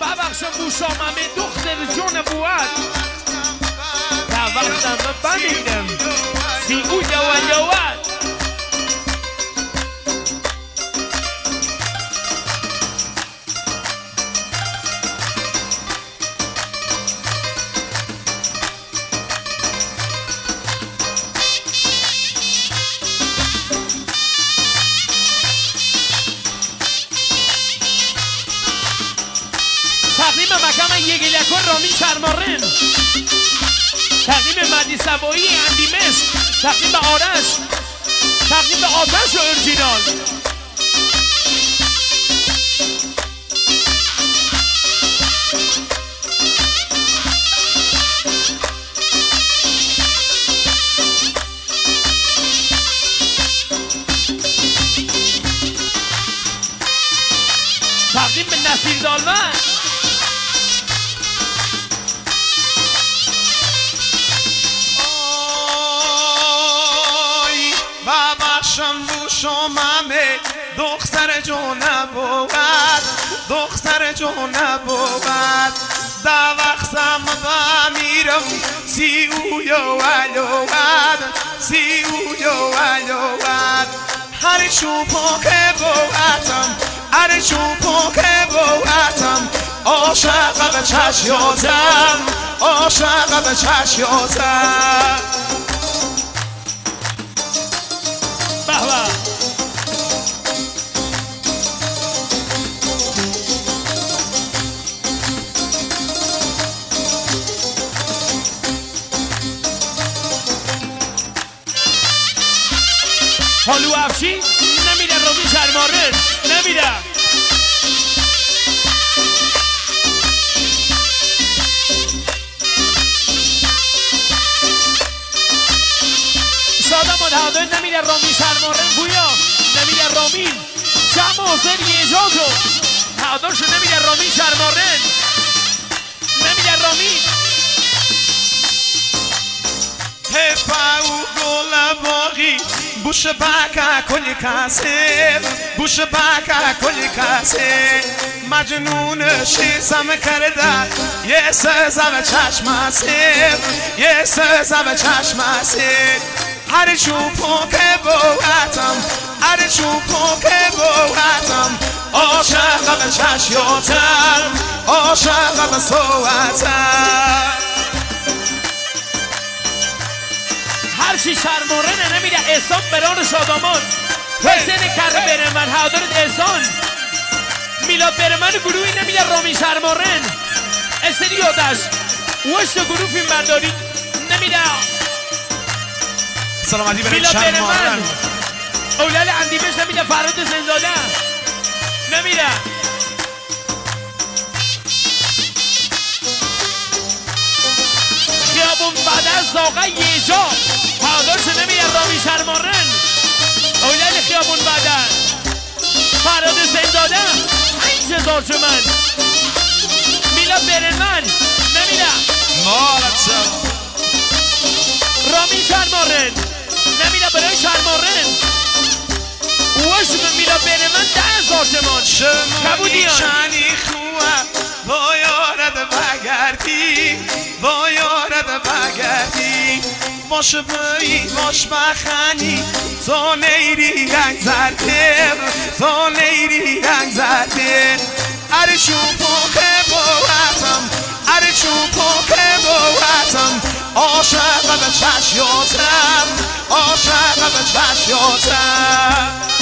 ببخشم بوشاممه دختر جون بوات تا وقتم بمیرم سی او یوالوات تقدیم مکم یگلکور رامی شرمارن تقدیم مدی سوایی اندیمش تقدیم به آرش تقدیم به آتش و ارجینال تقدیم به نصیر دالمن شمامه دختر جون بود دختر جون بود دا وقتم بمیرم سی او یوالواد سی او یوالواد هر چوبو که بواتم هر چوبو که بواتم عاشق به چشیاتم عاشق به چشیاتم حالو افشین نمیره رومی شرمارن نمیره شادم مدهاده نمیره رومی شرمارن بویا نمیره رومین شم حسین یجاتو هاداشو نمیره رومی شرمارن نمیره رومین هفاو گل باقی بوش باکا کلی کاسه بوش باکا کلی کاسه مجنون شیسم کرده یه سزم چشم سیر یه سزم چشم سیر هر چوبو که بواتم هر چوبو که بواتم عاشق به چشیاتم عاشق به صوتم هرچی شرمورنه نمیده احسان بران شادامان حسین کره بره من حاضرت احسان میلاد بره من گروهی نمیده رامی شرمورن استریادش وشت گروه فیلم برداری نمیده سلامتی برای میلاد بره من شرمورن اولاد اندیمش نمیده فراد زنزاده نمیده خیابون بعد از زاقه یه جا پاداش نمیده رامی شرمارن اولاد خیابون بعد فراد زنداده 5000 تومن میلاد برنمن نمیده مالت رامی شرمارن نمیده برای شرمارن وش به میلاد برنمن 10000 تومن کبودیان شانی خواه با یارد بگردی با یارد بگردی باش بایی باش بخنی تو نیری رنگ زرده تو نیری رنگ زرده هر چوبو که بواتم هر چوبو که بواتم عاشق به چشیاتم عاشق به چشیاتم